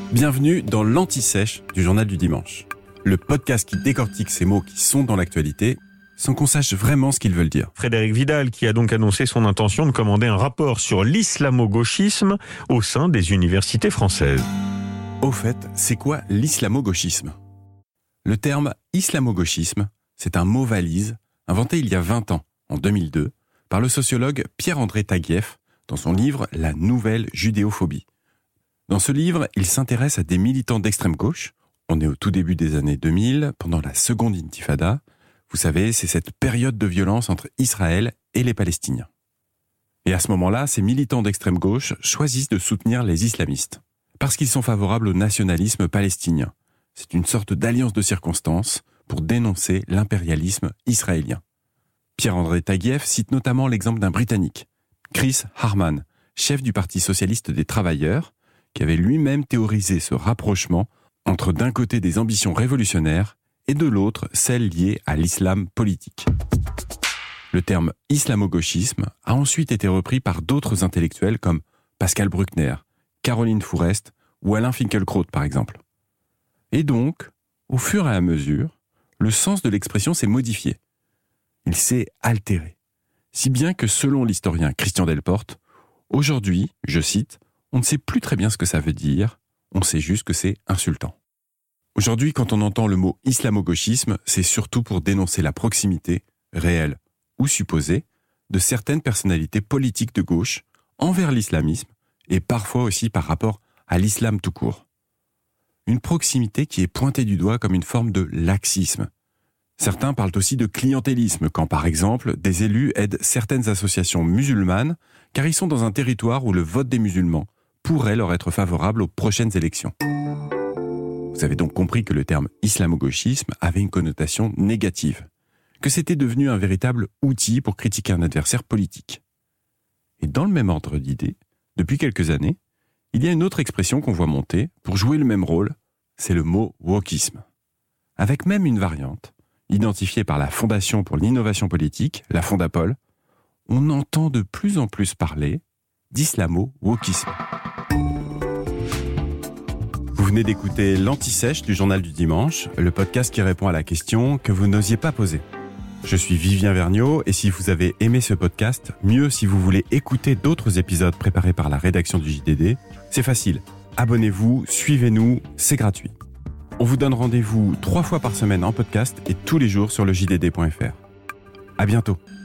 Bienvenue dans l'Anti-Sèche du Journal du Dimanche, le podcast qui décortique ces mots qui sont dans l'actualité sans qu'on sache vraiment ce qu'ils veulent dire. Frédéric Vidal qui a donc annoncé son intention de commander un rapport sur l'islamo-gauchisme au sein des universités françaises. Au fait, c'est quoi l'islamo-gauchisme ? Le terme islamo-gauchisme, c'est un mot valise inventé il y a 20 ans, en 2002, par le sociologue Pierre-André Taguieff dans son livre « La nouvelle judéophobie ». Dans ce livre, il s'intéresse à des militants d'extrême gauche. On est au tout début des années 2000, pendant la seconde intifada. Vous savez, c'est cette période de violence entre Israël et les Palestiniens. Et à ce moment-là, ces militants d'extrême gauche choisissent de soutenir les islamistes, parce qu'ils sont favorables au nationalisme palestinien. C'est une sorte d'alliance de circonstances pour dénoncer l'impérialisme israélien. Pierre-André Taguieff cite notamment l'exemple d'un Britannique, Chris Harman, chef du Parti socialiste des travailleurs, qui avait lui-même théorisé ce rapprochement entre d'un côté des ambitions révolutionnaires et de l'autre celles liées à l'islam politique. Le terme islamo-gauchisme a ensuite été repris par d'autres intellectuels comme Pascal Bruckner, Caroline Fourest ou Alain Finkielkraut par exemple. Et donc, au fur et à mesure, le sens de l'expression s'est modifié. Il s'est altéré. Si bien que selon l'historien Christian Delporte, aujourd'hui, je cite, on ne sait plus très bien ce que ça veut dire, on sait juste que c'est insultant. Aujourd'hui, quand on entend le mot islamo-gauchisme, c'est surtout pour dénoncer la proximité, réelle ou supposée, de certaines personnalités politiques de gauche envers l'islamisme et parfois aussi par rapport à l'islam tout court. Une proximité qui est pointée du doigt comme une forme de laxisme. Certains parlent aussi de clientélisme quand, par exemple, des élus aident certaines associations musulmanes car ils sont dans un territoire où le vote des musulmans pourrait leur être favorable aux prochaines élections. Vous avez donc compris que le terme islamo-gauchisme avait une connotation négative, que c'était devenu un véritable outil pour critiquer un adversaire politique. Et dans le même ordre d'idées, depuis quelques années, il y a une autre expression qu'on voit monter pour jouer le même rôle, c'est le mot wokisme. Avec même une variante, identifiée par la Fondation pour l'innovation politique, la Fondapol, on entend de plus en plus parler d'islamo-wokisme. Vous venez d'écouter l'Anti-Sèche du Journal du Dimanche, le podcast qui répond à la question que vous n'osiez pas poser. Je suis Vivien Vergniaud et si vous avez aimé ce podcast, mieux si vous voulez écouter d'autres épisodes préparés par la rédaction du JDD, c'est facile. Abonnez-vous, suivez-nous, c'est gratuit. On vous donne rendez-vous 3 fois par semaine en podcast et tous les jours sur le JDD.fr. À bientôt.